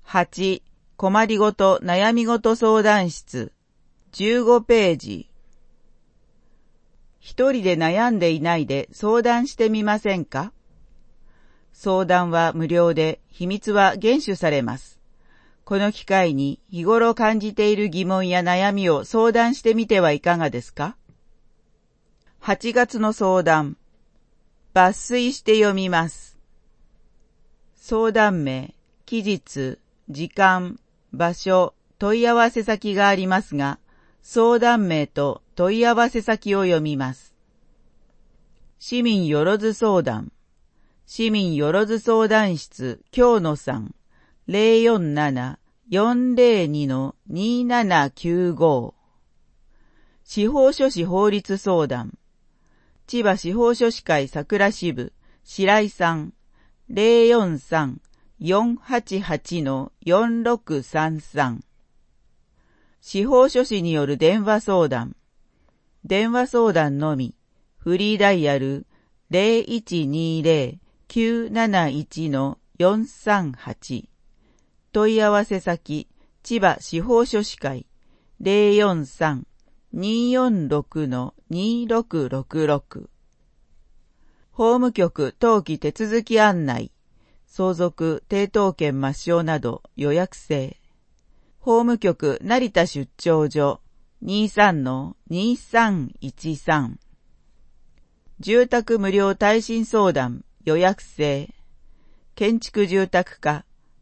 8、困りごと悩みごと相談室。15ページ。一人で悩んでいないで相談してみませんか？相談は無料で、秘密は厳守されます。この機会に日頃感じている疑問や悩みを相談してみてはいかがですか？8月の相談。抜粋して読みます。相談名、期日、時間、場所、問い合わせ先がありますが、相談名と問い合わせ先を読みます。市民よろず相談。市民よろず相談室、京野さん、047-402-2795。司法書士法律相談。千葉司法書士会桜支部、白井さん、043-488-4633。司法書士による電話相談。電話相談のみ、フリーダイヤル 0120-971-438。問い合わせ先、千葉司法書士会 043-246-2666。法務局登記手続き案内、相続、抵当権抹消など予約制。法務局成田出張所 23-2313。住宅無料耐震相談予約制。建築住宅課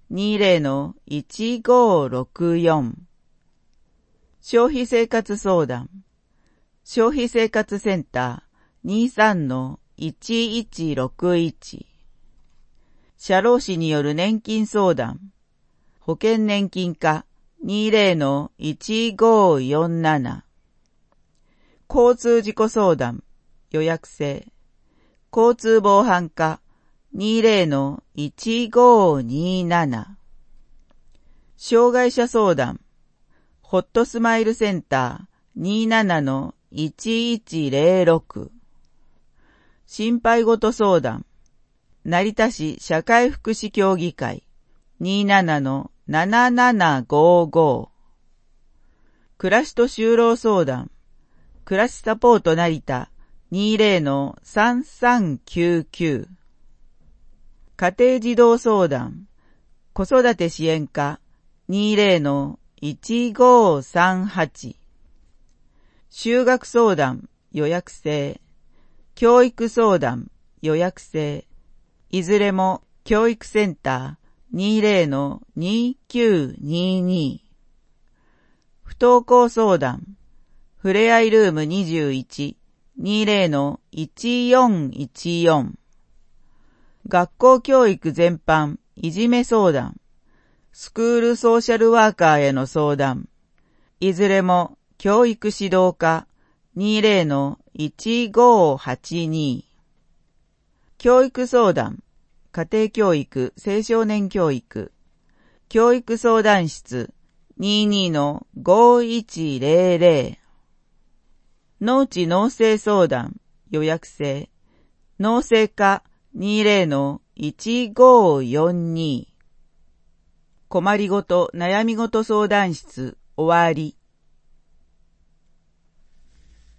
20-1564。消費生活相談。消費生活センター 23-1161。社労士による年金相談。保険年金課 20-1547。交通事故相談予約制。交通防犯課 20-1527。障害者相談。ホットスマイルセンター 27-1106。心配事相談。成田市社会福祉協議会 27-7755。暮らしと就労相談。暮らしサポート成田 20-3399。家庭児童相談。子育て支援課 20-1538。就学相談予約制。教育相談予約制。いずれも教育センター 20-2922。不登校相談。ふれあいルーム 21-20-1414。学校教育全般いじめ相談。スクールソーシャルワーカーへの相談。いずれも教育指導課 20-1582。教育相談。家庭教育、青少年教育。教育相談室 22-5100。農地農政相談予約制。農政課 20-1542。困りごと悩みごと相談室終わり。